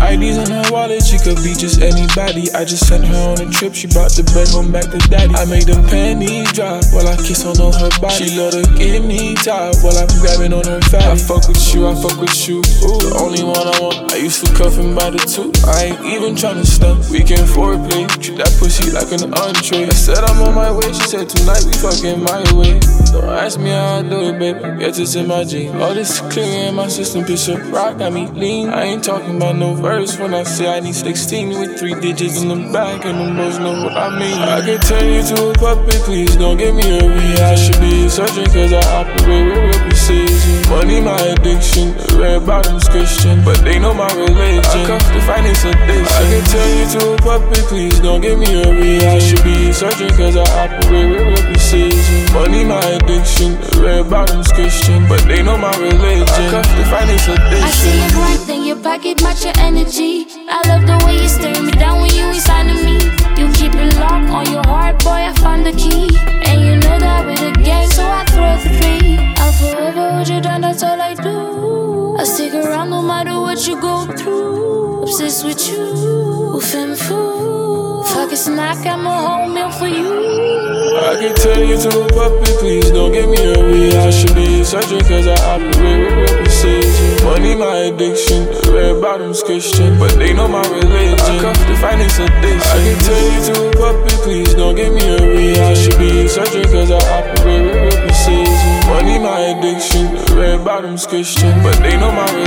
IDs in her wallet, she could be just anybody. I just sent her on a trip, she brought the bread home back to daddy. I made them panties drop while I kiss on her body. She love to give me top while I'm grabbing on her fatty. I fuck with you, ooh, the only one I want. I used to cuff him by the two, I ain't even tryna stunt. We can foreplay, treat that pussy like an entree. I said I'm on my way, she said tonight we fucking my way. Don't ask me how I do it, baby, guess it's in my gene. All this clear in my system, picture rock got me lean. I ain't talking about no verse when I say I need 16 with 3 digits in the back, and them boys know what I mean. I can turn you to a puppet, please don't give me a read. I should be a surgeon cause I operate with real precision. Money my addiction, red bottoms Christian, but they know my religion. I cuff the finance addiction. I can turn you to a puppet, please don't give me a read. I should be a surgeon cause I operate with real precision. Money my addiction, red bottoms Christian, but they know my religion. I cuff the finance addiction. I see your grind in your pocket, match your energy. I love the way you stare me down when you inside of me. You keep it locked on your heart, boy, I found the key. And you know that with the game, so I throw 3. I'll forever hold you down, that's all I do. I stick around no matter what you go through. Obsessed with you, femme fou. Fuck a snack, I'm a whole meal for you. I can turn you to a puppet, please don't give me a read. I should be a surgeon cause I operate with real precision. Money my addiction, red bottoms Christian, but they know my religion. I cuff the finance addiction. I can turn you to a puppet, please don't give me a read. I should be a surgeon cause I operate with real precision. Money my addiction, red bottoms Christian, but they know my religion.